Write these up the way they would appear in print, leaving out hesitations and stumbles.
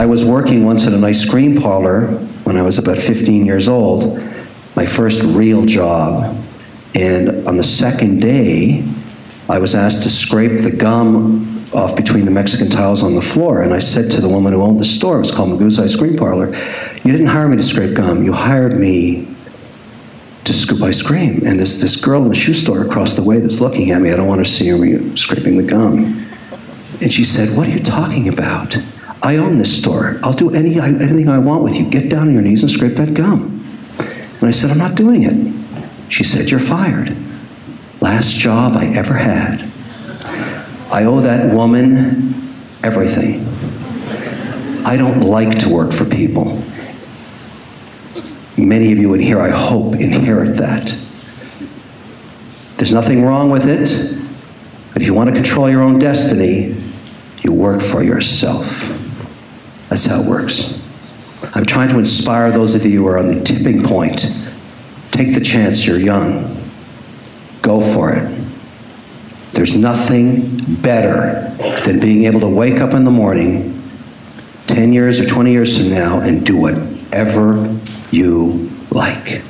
I was working once at an ice cream parlor when I was about 15 years old, my first real job. And on the second day, I was asked to scrape the gum off between the Mexican tiles on the floor. And I said to the woman who owned the store, it was called Magoo's Ice Cream Parlor, "You didn't hire me to scrape gum, you hired me to scoop ice cream." And there's this girl in the shoe store across the way that's looking at me. I don't want her to see me scraping the gum. And she said, "What are you talking about? I own this store. I'll do anything I want with you. Get down on your knees and scrape that gum." And I said, "I'm not doing it." She said, "You're fired." Last job I ever had. I owe that woman everything. I don't like to work for people. Many of you in here, I hope, inherit that. There's nothing wrong with it, but if you want to control your own destiny, you work for yourself. That's how it works. I'm trying to inspire those of you who are on the tipping point. Take the chance, you're young. Go for it. There's nothing better than being able to wake up in the morning 10 years or 20 years from now and do whatever you like.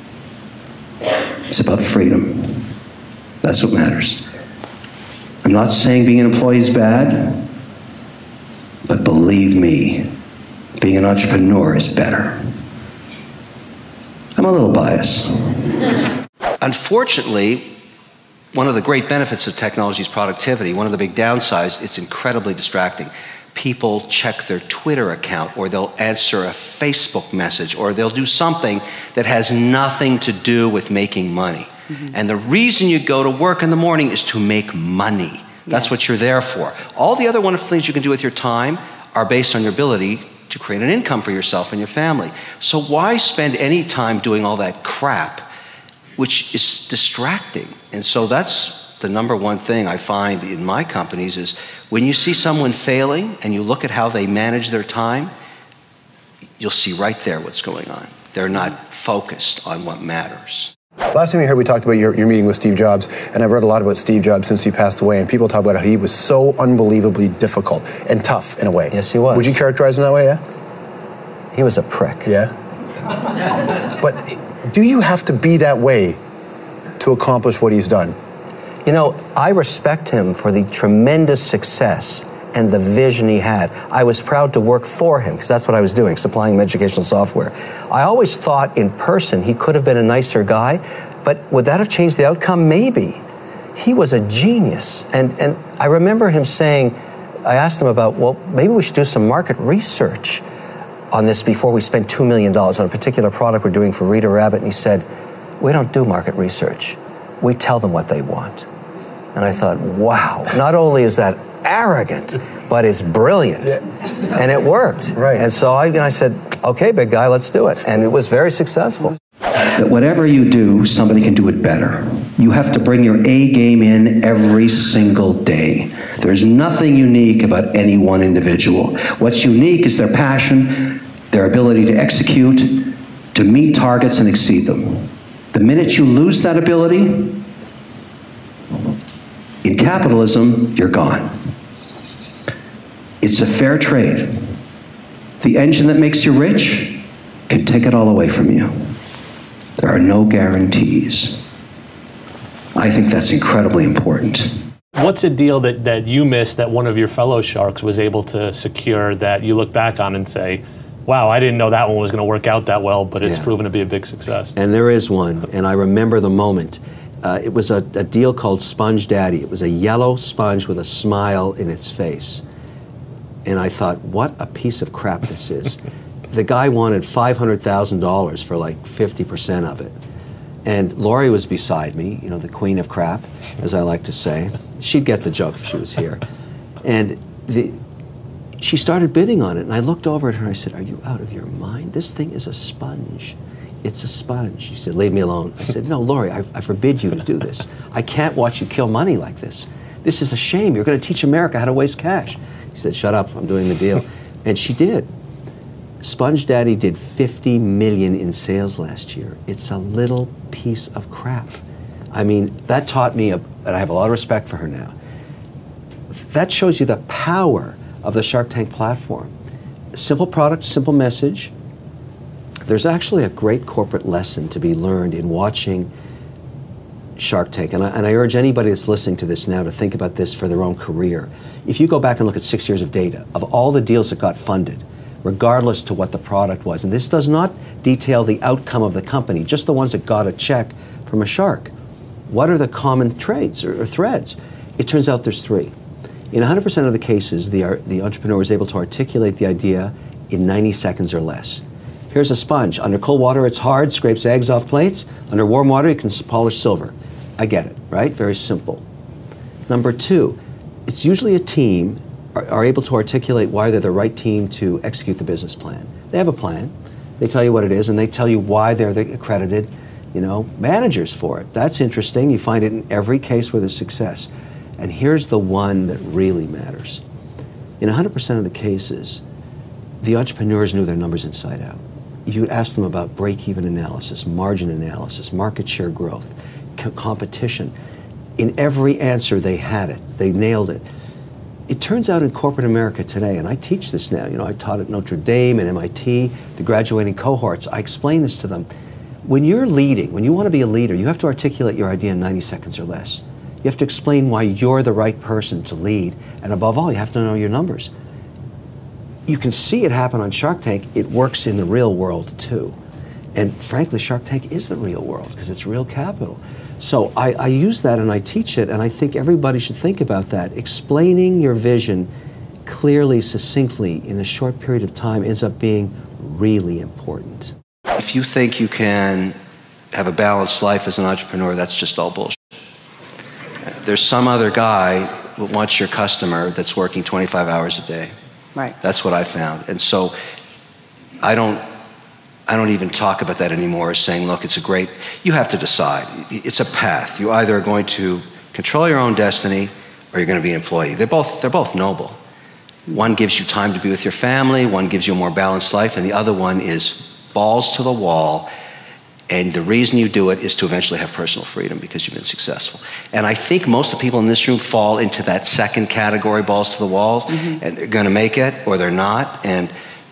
It's about freedom. That's what matters. I'm not saying being an employee is bad, but believe me, being an entrepreneur is better. I'm a little biased. Unfortunately, one of the great benefits of technology is productivity. One of the big downsides, it's incredibly distracting. People check their Twitter account, or they'll answer a Facebook message, or they'll do something that has nothing to do with making money. Mm-hmm. And the reason you go to work in the morning is to make money. That's yes. what you're there for. All the other wonderful things you can do with your time are based on your ability to create an income for yourself and your family. So why spend any time doing all that crap, which is distracting? And so that's the number one thing I find in my companies is when you see someone failing and you look at how they manage their time, you'll see right there what's going on. They're not focused on what matters. Last time we heard, we talked about your meeting with Steve Jobs, and I've read a lot about Steve Jobs since he passed away, and people talk about how he was so unbelievably difficult and tough in a way. Yes, he was. Would you characterize him that way, yeah? He was a prick. Yeah? But do you have to be that way to accomplish what he's done? You know, I respect him for the tremendous success and the vision he had. I was proud to work for him, because that's what I was doing, supplying him educational software. I always thought in person he could have been a nicer guy, but would that have changed the outcome? Maybe. He was a genius. And I remember him saying, I asked him about, well, maybe we should do some market research on this before we spend $2 million on a particular product we're doing for Rita Rabbit. And he said, we don't do market research. We tell them what they want. And I thought, wow, not only is that arrogant, but it's brilliant. Yeah. And it worked. Right. And so I said, okay, big guy, let's do it. And it was very successful. That whatever you do, somebody can do it better. You have to bring your A game in every single day. There's nothing unique about any one individual. What's unique is their passion, their ability to execute, to meet targets and exceed them. The minute you lose that ability, in capitalism, you're gone. It's a fair trade. The engine that makes you rich can take it all away from you. There are no guarantees. I think that's incredibly important. What's a deal that you missed that one of your fellow sharks was able to secure that you look back on and say, wow, I didn't know that one was going to work out that well, but it's proven to be a big success? And there is one, and I remember the moment. It was a deal called Sponge Daddy. It was a yellow sponge with a smile in its face. And I thought, what a piece of crap this is. The guy wanted $500,000 for like 50% of it. And Laurie was beside me, you know, the queen of crap, as I like to say. She'd get the joke if she was here. And she started bidding on it, and I looked over at her and I said, are you out of your mind? This thing is a sponge. It's a sponge. She said, leave me alone. I said, no, Laurie, I forbid you to do this. I can't watch you kill money like this. This is a shame. You're going to teach America how to waste cash. She said, shut up, I'm doing the deal. And she did. Sponge Daddy did $50 million in sales last year. It's a little piece of crap. I mean, that taught me, and I have a lot of respect for her now. That shows you the power of the Shark Tank platform. Simple product, simple message. There's actually a great corporate lesson to be learned in watching Shark Tank, and I urge anybody that's listening to this now to think about this for their own career. If you go back and look at 6 years of data, of all the deals that got funded, regardless to what the product was, and this does not detail the outcome of the company, just the ones that got a check from a shark. What are the common traits or threads? It turns out there's 3. In 100% of the cases, the entrepreneur is able to articulate the idea in 90 seconds or less. Here's a sponge. Under cold water, it's hard, scrapes eggs off plates. Under warm water, you can polish silver. I get it, right? Very simple. Number 2, it's usually a team are able to articulate why they're the right team to execute the business plan. They have a plan. They tell you what it is, and they tell you why they're the accredited, managers for it. That's interesting. You find it in every case where there's success. And here's the one that really matters. In 100% of the cases, the entrepreneurs knew their numbers inside out. You would ask them about break-even analysis, margin analysis, market share growth, competition. In every answer, they had it. They nailed it. It turns out in corporate America today, and I teach this now, I taught at Notre Dame and MIT, the graduating cohorts, I explain this to them. When you're leading, when you want to be a leader, you have to articulate your idea in 90 seconds or less. You have to explain why you're the right person to lead, and above all, you have to know your numbers. You can see it happen on Shark Tank. It works in the real world too. And frankly, Shark Tank is the real world because it's real capital. So I use that and I teach it, and I think everybody should think about that. Explaining your vision clearly, succinctly, in a short period of time ends up being really important. If you think you can have a balanced life as an entrepreneur, that's just all bullshit. There's some other guy who wants your customer that's working 25 hours a day. Right. That's what I found. And so I don't even talk about that anymore as saying, look, you have to decide. It's a path. You either are going to control your own destiny or you're going to be an employee. They're both noble. One gives you time to be with your family, one gives you a more balanced life, and the other one is balls to the wall. And the reason you do it is to eventually have personal freedom because you've been successful. And I think most of the people in this room fall into that second category, balls to the wall, and they're going to make it or they're not. And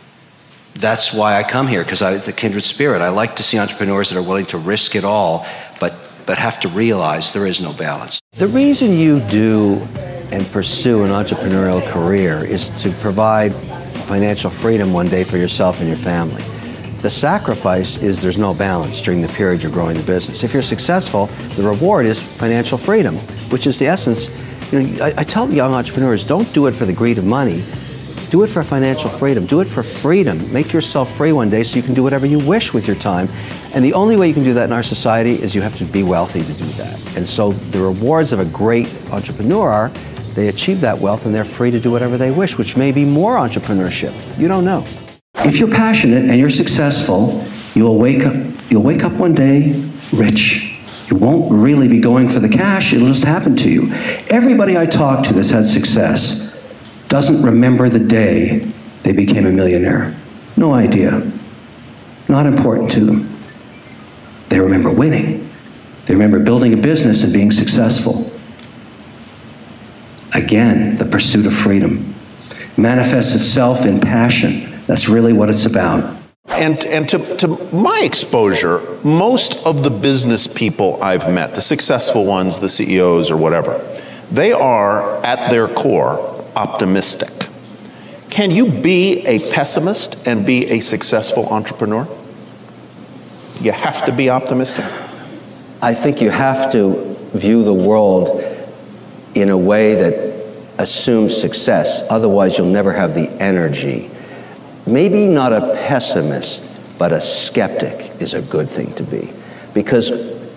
that's why I come here, because it's a kindred spirit. I like to see entrepreneurs that are willing to risk it all, but have to realize there is no balance. The reason you do and pursue an entrepreneurial career is to provide financial freedom one day for yourself and your family. The sacrifice is there's no balance during the period you're growing the business. If you're successful, the reward is financial freedom, which is the essence. I tell young entrepreneurs, don't do it for the greed of money. Do it for financial freedom. Do it for freedom. Make yourself free one day so you can do whatever you wish with your time. And the only way you can do that in our society is you have to be wealthy to do that. And so the rewards of a great entrepreneur are they achieve that wealth and they're free to do whatever they wish, which may be more entrepreneurship. You don't know. If you're passionate and you're successful, you'll wake up one day rich. You won't really be going for the cash, it'll just happen to you. Everybody I talk to that's had success doesn't remember the day they became a millionaire. No idea. Not important to them. They remember winning. They remember building a business and being successful. Again, the pursuit of freedom manifests itself in passion. That's really what it's about. And to my exposure, most of the business people I've met, the successful ones, the CEOs or whatever, they are at their core optimistic. Can you be a pessimist and be a successful entrepreneur? You have to be optimistic. I think you have to view the world in a way that assumes success. Otherwise, you'll never have the energy. Maybe not a pessimist, but a skeptic is a good thing to be. Because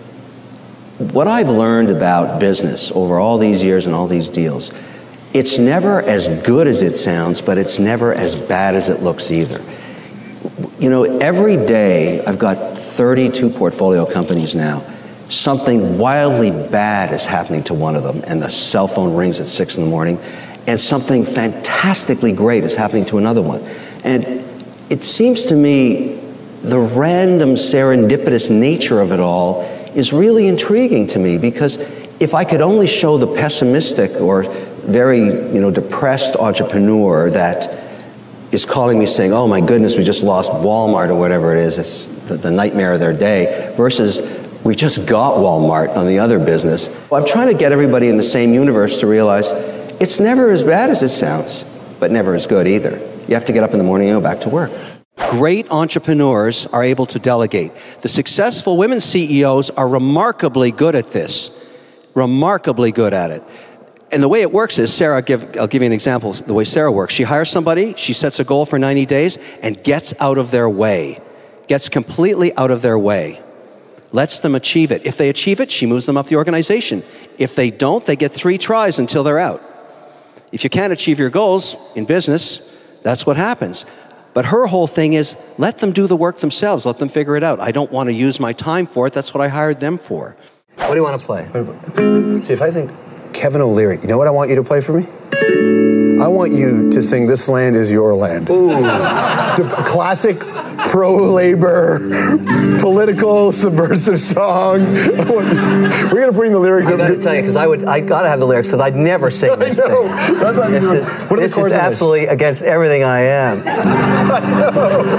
what I've learned about business over all these years and all these deals, it's never as good as it sounds, but it's never as bad as it looks either. You know, every day, I've got 32 portfolio companies now. Something wildly bad is happening to one of them, and the cell phone rings at 6 in the morning, and something fantastically great is happening to another one. And it seems to me the random serendipitous nature of it all is really intriguing to me, because if I could only show the pessimistic or very depressed entrepreneur that is calling me saying, oh my goodness, we just lost Walmart or whatever it is, it's the nightmare of their day, versus we just got Walmart on the other business. Well, I'm trying to get everybody in the same universe to realize it's never as bad as it sounds, but never as good either. You have to get up in the morning and go back to work. Great entrepreneurs are able to delegate. The successful women CEOs are remarkably good at this, remarkably good at it. And the way it works is, Sarah, I'll give you an example of the way Sarah works. She hires somebody, she sets a goal for 90 days, and gets out of their way, gets completely out of their way, lets them achieve it. If they achieve it, she moves them up the organization. If they don't, they get 3 tries until they're out. If you can't achieve your goals in business, that's what happens. But her whole thing is, let them do the work themselves, let them figure it out. I don't want to use my time for it, that's what I hired them for. What do you want to play? See, if I think Kevin O'Leary, you know what I want you to play for me? I want you to sing This Land Is Your Land. Ooh. The classic pro-labor, political, subversive song. We're going to bring the lyrics up. I got to tell you, because I got to have the lyrics, because I'd never sing this thing. That's what this is absolutely against everything I am. I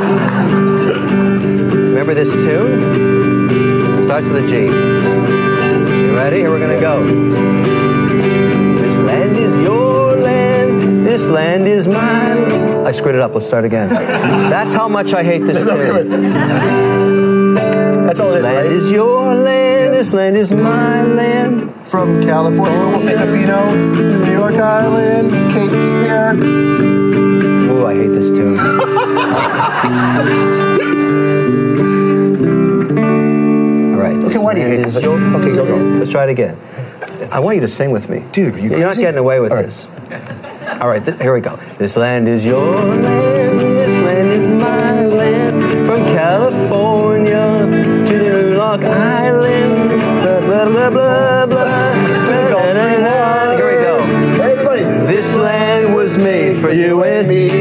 know. Remember this tune? It starts with a G. You ready? Here we're going to go. This land is your land, this land is mine. I screwed it up, let's start again. That's how much I hate this tune. That's all it is, This land is your land, this land is my land. From California, almost St. Tofino, to New York Island, Cape Spear. Ooh, I hate this tune. All right. Okay, why do you hate this? Okay, go. Let's try it again. I want you to sing with me. Dude, you're not getting away with this. All right, here we go. This land is your land, this land is my land. From California to the New York Islands. Blah, blah, blah, blah, blah. Here we go. Everybody. This land was made for you and me.